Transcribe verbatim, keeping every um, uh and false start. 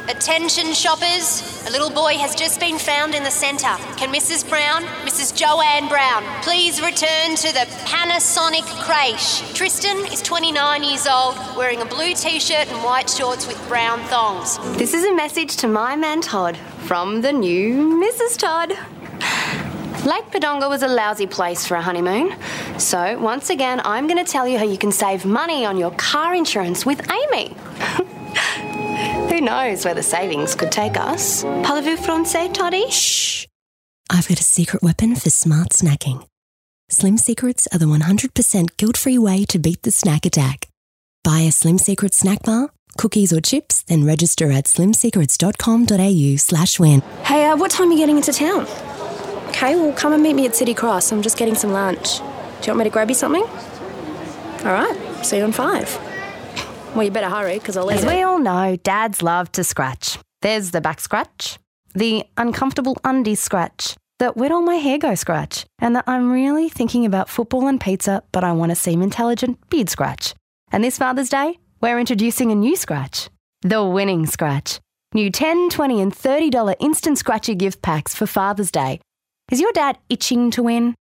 Attention shoppers, a little boy has just been found in the centre. Can Missus Brown, Missus Joanne Brown, please return to the Panasonic creche? Tristan is twenty-nine years old, wearing a blue t-shirt and white shorts with brown thongs. This is a message to my man Todd from the new Missus Todd. Lake Padonga was a lousy place for a honeymoon. So, once again, I'm going to tell you how you can save money on your car insurance with Amy. Who knows where the savings could take us? Parlez-vous français, Toddy? Shh. I've got a secret weapon for smart snacking. Slim Secrets are the one hundred percent guilt-free way to beat the snack attack. Buy a Slim Secret snack bar, cookies or chips, then register at slimsecrets.com.au slash win. Hey, uh, what time are you getting into town? Okay, well, come and meet me at City Cross. I'm just getting some lunch. Do you want me to grab you something? All right, see you on five. Well, you better hurry, because I'll eat As it. we all know, dads love to scratch. There's the back scratch, the uncomfortable undies scratch, the where'd all my hair go scratch, and the I'm really thinking about football and pizza, but I want to seem intelligent beard scratch. And this Father's Day, we're introducing a new scratch, the winning scratch. New ten, twenty and thirty dollars instant scratchy gift packs for Father's Day. Is your dad itching to win?